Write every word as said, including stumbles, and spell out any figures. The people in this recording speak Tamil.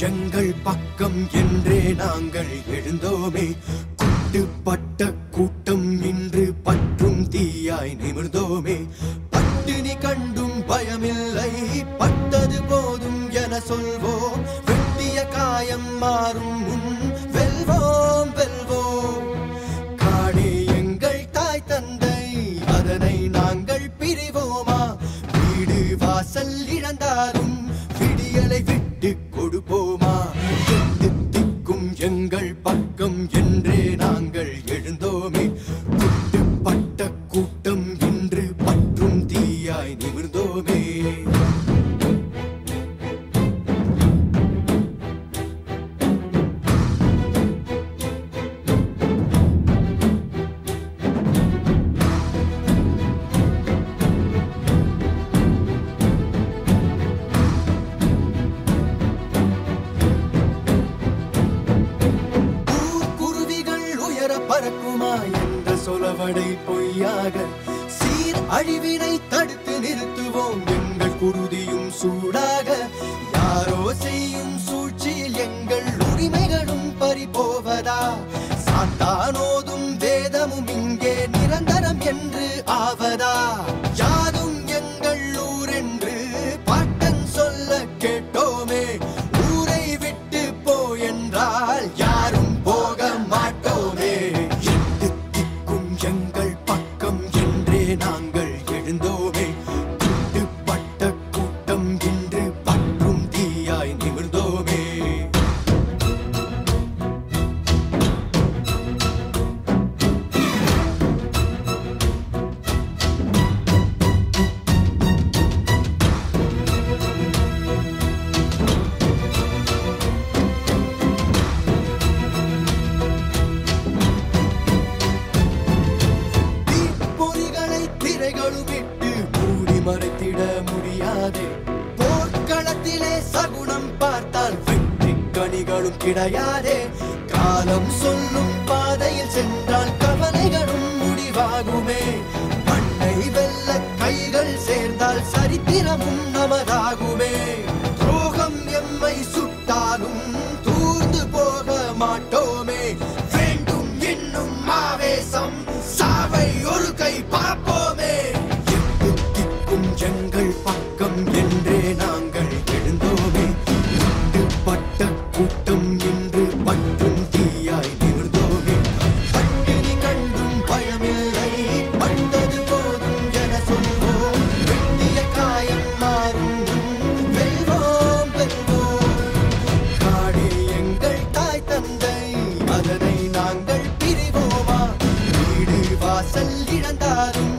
எங்கள் பக்கம் என்றே நாங்கள் எழுந்தோமே. குட்டுப்பட்ட கூட்டம் இன்று பற்றும் தீயாய் நிமிர்ந்தோமே. பட்டினி கண்டும் பயமில்லை, பட்டது போதும் என சொல்வோம். வெட்டிய காயம் மாறும் முன் வெல்வோம் வெல்வோம். காடே எங்கள் தாய் தந்தை, அதனை நாங்கள் பிரிவோமா? வீடு வாசல் இழந்தாலும் விடியலை விட்டு கொடுப்போமா? எட்டு திக்கும் எங்கள் பக்கம் என்றே நாங்கள் எழுந்தோமே. குட்டுப்பட்ட கூட்டம் இன்று பற்றும் தீயாய் நிமிர்ந்தோமே. பறக்குமா என்ற சொலவடை பொய்யாக சீர் அழிவினை தடுத்து நிறுத்துவோம். எங்கள் குருதியும் சூடாக யாரோ செய்யும் சூழ்ச்சியில் எங்கள் உரிமைகளும் பறிபோவதா? சாத்தானோதும் வேதமும் இங்கே நிரந்தரம் என்று ஆவதா? யாரும் எங்கள் ஊர் என்று பாட்டன் சொல்ல கேட்டோமே. ஊரை விட்டு போ என்றால் யாரும் போக மாட்டோமே. எங்கள் பக்கம் என்றே நாங்கள் எழுந்தோமே. குட்டுப்பட்ட கூட்டம் இன்று பற்றும் தீயாய் நிமிர்ந்தோமே. விட்டு மூடி மறைத்திட முடியாதே. போர்க்களத்திலே சகுனம் பார்த்தால் வெற்றி கனிகளும் கிடையாதே. காலம் சொல்லும் பாதையில் சென்றால் கவலைகளும் முடிவாகுமே. மண்ணை வெல்ல கைகள் சேர்ந்தால் சரித்திரமும் நமதாகுமே. துரோகம் எம்மை சுட்டாலும் தூர்ந்து போக மாட்டோமே. வேண்டும் இன்னும் ஆவேசம், சாவை ஒரு கை பார்ப்போமே. எங்கள் பக்கம் என்றே நாங்கள் எழுந்தோமே. குட்டுப்பட்ட கூட்டம் இன்று பற்றும் தீயாய் நிமிர்ந்தோமே. பட்டினி கண்டும் பயமில்லை, பட்டது போதும் என சொல்வோம். வெட்டிய காயம் மாறும் வெல்வோம் வெல்வோம். காடே எங்கள் தாய் தந்தை, அதனை நாங்கள் பிரிவோமா? வீடு வாசல் இழந்தாலும்